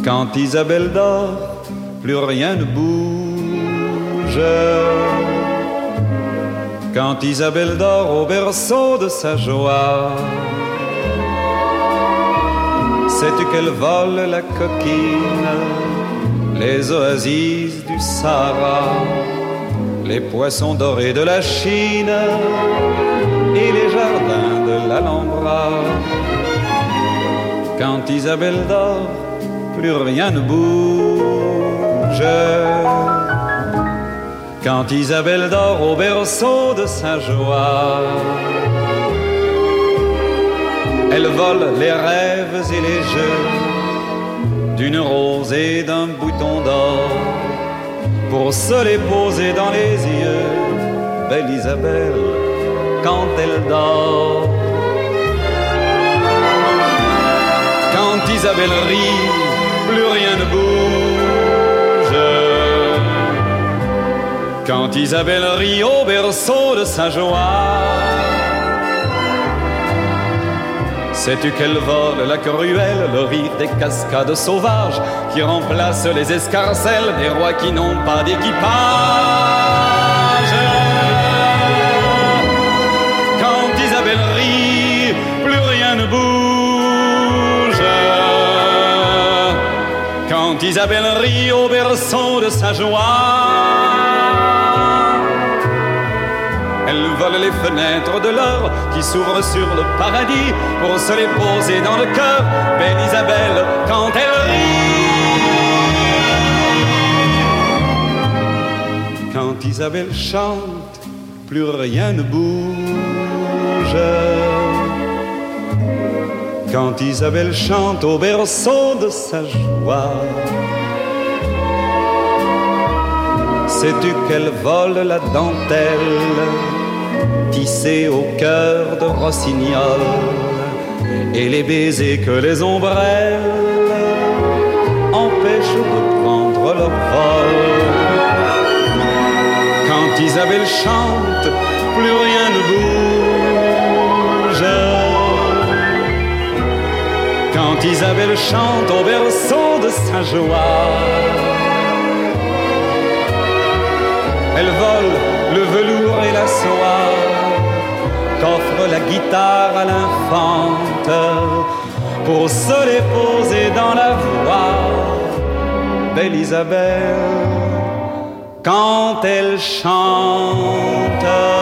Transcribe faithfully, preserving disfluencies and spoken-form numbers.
Quand Isabelle dort, plus rien ne bouge. Quand Isabelle dort au berceau de sa joie, sais-tu qu'elle vole la coquine, les oasis du Sahara, les poissons dorés de la Chine et les jardins de l'Alhambra. Quand Isabelle dort, plus rien ne bouge. Quand Isabelle dort au berceau de sa joie, elle vole les rêves et les jeux d'une rose et d'un bouton d'or pour se les poser dans les yeux. Belle Isabelle, quand elle dort. Quand Isabelle rit, plus rien ne bouge. Quand Isabelle rit au berceau de sa joie, sais-tu qu'elle vole la cruelle, le rire des cascades sauvages qui remplacent les escarcelles des rois qui n'ont pas d'équipage. Quand Isabelle rit, plus rien ne bouge. Quand Isabelle rit au berceau de sa joie, elle vole les fenêtres de l'or qui s'ouvrent sur le paradis pour se les poser dans le cœur. Belle Isabelle, quand elle rit. Quand Isabelle chante, plus rien ne bouge. Quand Isabelle chante au berceau de sa joie, sais-tu qu'elle vole la dentelle tissée au cœur de rossignol et les baisers que les ombrelles empêchent de prendre leur vol. Quand Isabelle chante, plus rien ne bouge. Quand Isabelle chante au berceau de sa joie, elle vole le velours et la soie qu'offre la guitare à l'infante pour se les poser dans la voix. Belle Isabelle, quand elle chante.